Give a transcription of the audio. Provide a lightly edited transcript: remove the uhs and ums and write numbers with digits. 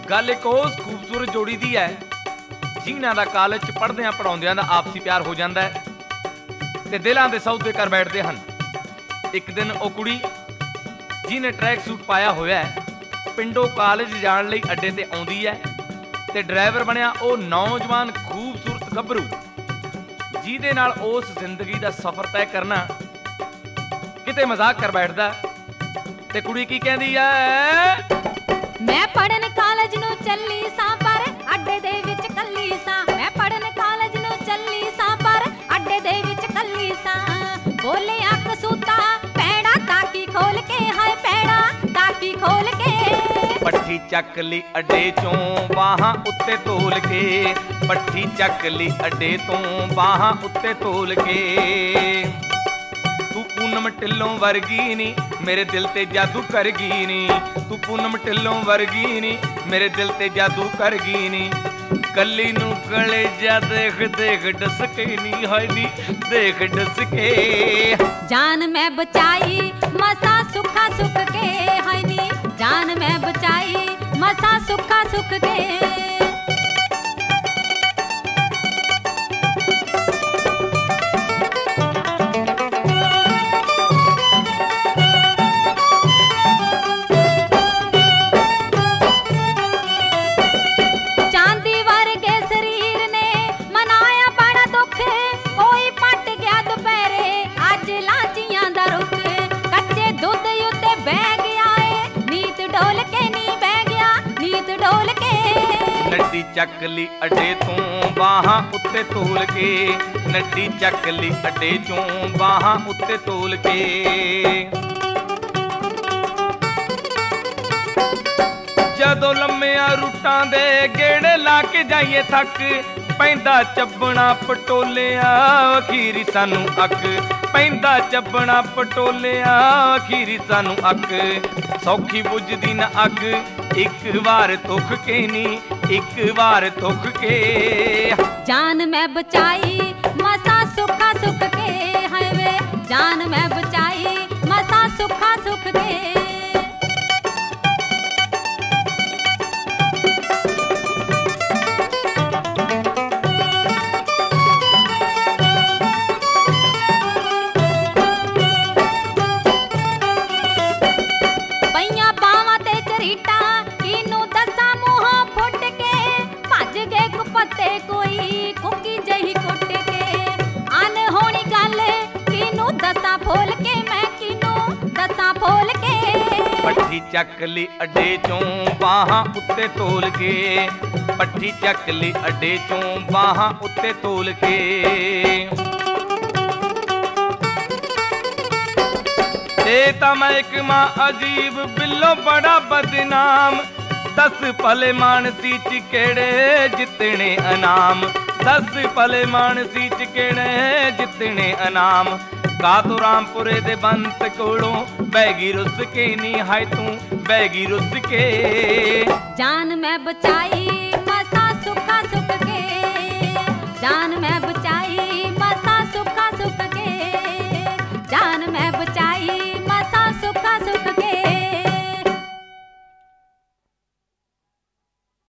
ਗੱਲ ਇੱਕ ਉਸ ਖੂਬਸੂਰਤ ਜੋੜੀ ਦੀ ਹੈ ਜਿਨ੍ਹਾਂ ਦਾ ਕਾਲਜ 'ਚ ਪੜ੍ਹਦਿਆਂ ਪੜ੍ਹਾਉਂਦਿਆਂ ਦਾ ਆਪਸੀ ਪਿਆਰ ਹੋ ਜਾਂਦਾ ਹੈ ਤੇ ਦਿਲਾਂ ਦੇ ਸੌਦੇ ਕਰ ਬੈਠਦੇ ਹਨ। ਇੱਕ ਦਿਨ ਉਹ ਕੁੜੀ ਜਿਹਨੇ ਟਰੈਕ ਸੂਟ ਪਾਇਆ ਹੋਇਆ ਹੈ ਪਿੰਡੋਂ ਕਾਲਜ ਜਾਣ ਲਈ ਅੱਡੇ ਤੇ ਆਉਂਦੀ ਹੈ ਤੇ ਡਰਾਈਵਰ ਬਣਿਆ ਉਹ ਨੌਜਵਾਨ ਖੂਬਸੂਰਤ ਗੱਭਰੂ ਜਿਹਦੇ ਨਾਲ ਉਸ ਜ਼ਿੰਦਗੀ ਦਾ ਸਫ਼ਰ ਤੈਅ ਕਰਨਾ ਕਿਤੇ ਮਜ਼ਾਕ ਕਰ ਬੈਠਦਾ। ਤੇ ਕੁੜੀ ਕੀ ਕਹਿੰਦੀ ਐ, ਮੈਂ ਪੜਨ ਕਾਲਜ ਨੂੰ ਚੱਲੀ ਸਾਂ ਪਰ ਅੱਡੇ ਦੇ ਵਿੱਚ ਕੱਲੀ ਸਾਂ। ਮੈਂ ਪੜਨ ਕਾਲਜ ਨੂੰ ਚੱਲੀ ਸਾਂ ਪਰ ਅੱਡੇ ਦੇ ਵਿੱਚ ਕੱਲੀ ਸਾਂ। ਬੋਲਿਆ ਕਸੂਤਾ ਪੈੜਾ ਤਾਕੀ ਖੋਲ ਕੇ, ਹਾਏ ਪੈੜਾ ਤਾਕੀ ਖੋਲ ਕੇ। ਪੱਠੀ ਚੱਕ ਲਈ ਅੱਡੇ ਚੋਂ ਬਾਹਾਂ ਉੱਤੇ ਤੋਲ ਕੇ, ਪੱਠੀ ਚੱਕ ਲਈ ਅੱਡੇ ਤੋਂ ਬਾਹਾਂ ਉੱਤੇ ਤੋਲ ਕੇ। ਤੂੰ ਪੂਨਮ ਢਿੱਲੋਂ ਵਰਗੀ ਨੀ ਮੇਰੇ ਦਿਲ ਤੇ ਜਾਦੂ ਕਰ ਗਈ ਨੀ, ਤੂੰ ਪੂਨਮ ਢਿੱਲੋਂ ਵਰਗੀ ਨੀ ਮੇਰੇ ਦਿਲ ਤੇ ਜਾਦੂ ਕਰ ਗਈ ਨੀ। ਕੱਲੀ ਨੂੰ ਕਲੇਜਾ ਦੇਖ ਦੇਖ ਡਸ ਕੇ ਨੀ, ਹਾਏ ਨੀ ਦੇਖ ਡਸ ਕੇ। ਜਾਨ ਮੈਂ ਬਚਾਈ ਮਸਾਂ ਸੁੱਖਾ ਸੁੱਖ ਕੇ, ਹਾਏ ਨੀ ਜਾਨ ਮੈਂ ਬਚਾਈ ਮਸਾਂ ਸੁੱਖਾ ਸੁੱਖ ਕੇ। ਨੱਡੀ ਚੱਕ ਲਈ ਅੱਡੇ ਤੋਂ ਬਾਹਾਂ ਉੱਤੇ ਤੋਲ ਕੇ, ਨੱਡੀ ਚੱਕ ਲਈ ਅੱਡੇ ਚੋਂ ਬਾਹਾਂ ਉੱਤੇ ਤੋਲ ਕੇ। ਜਦੋਂ ਲੰਮਿਆਂ ਰੂਟਾਂ ਦੇ ਗੇੜੇ ਲਾ ਕੇ ਜਾਈਏ ਥੱਕ ਪੈਂਦਾ ਚੱਬਣਾ ਪਟੋਲਿਆਂ ਅਖੀਰੀ ਸਾਨੂੰ ਅੱਕ, ਪੈਂਦਾ ਚੱਬਣਾ ਪਟੋਲਿਆਂ ਅਖੀਰੀ ਸਾਨੂੰ ਅੱਕ। ਸੌਖੀ ਬੁੱਝਦੀ ਨਾ ਅੱਗ ਇੱਕ ਵਾਰ ਤੁਖ ਕੇ ਨੀ, ਇੱਕ ਵਾਰ ਤੁਖ ਕੇ। ਜਾਨ ਮੈਂ ਬਚਾਈ ਮਸਾਂ ਸੁੱਖਾ ਸੁੱਖ ਕੇ, ਹਾਏ ਵੇ ਜਾਨ ਮੈਂ ਬਚਾਈ ਮਸਾਂ ਸੁੱਖਾ ਸੁੱਖ ਕੇ। ਕੋਈ ਕੁੱਕੀ ਜਹੀ ਕੁੱਟ ਕੇ ਅਨਹੋਣੀ ਗੱਲ ਕਿਨੂੰ ਦੱਸਾਂ ਫੋਲ ਕੇ, ਮੈਂ ਕਿਨੂੰ ਦੱਸਾਂ ਫੋਲ ਕੇ। ਪੱਠੀ ਚੱਕ ਲਈ ਅੱਡੇ ਚੋਂ ਬਾਹਾਂ ਉੱਤੇ ਤੋਲ ਕੇ, ਪੱਠੀ ਚੱਕ ਲਈ ਅੱਡੇ ਚੋਂ ਬਾਹਾਂ ਉੱਤੇ ਤੋਲ ਕੇ। ਇਹ ਤਾਂ ਮੈਂ ਇੱਕ ਮਾਂ ਅਜੀਬ ਬਿੱਲੋ ਬੜਾ ਬਦਨਾਮ, ਦਸ ਭਲੇ ਮਾਨਸੀ ਚ ਕਿਹੜੇ ਜਿੱਤਣੇ ਇਨਾਮ, ਦਸ ਭਲੇ ਮਾਨਸੀ ਚ ਕਿਹੜੇ ਜਿੱਤਣੇ ਇਨਾਮ। ਕਾਤੋਂ ਰਾਮਪੁਰੇ ਦੇ ਬੰਤ ਕੋਲੋਂ ਬੈਗੀ ਰੁੱਸ ਕੇ ਨੀ, ਹਾਏ ਤੂੰ ਬੈਗੀ ਰੁੱਸ ਕੇ। ਜਾਨ ਮੈਂ ਬਚਾਈ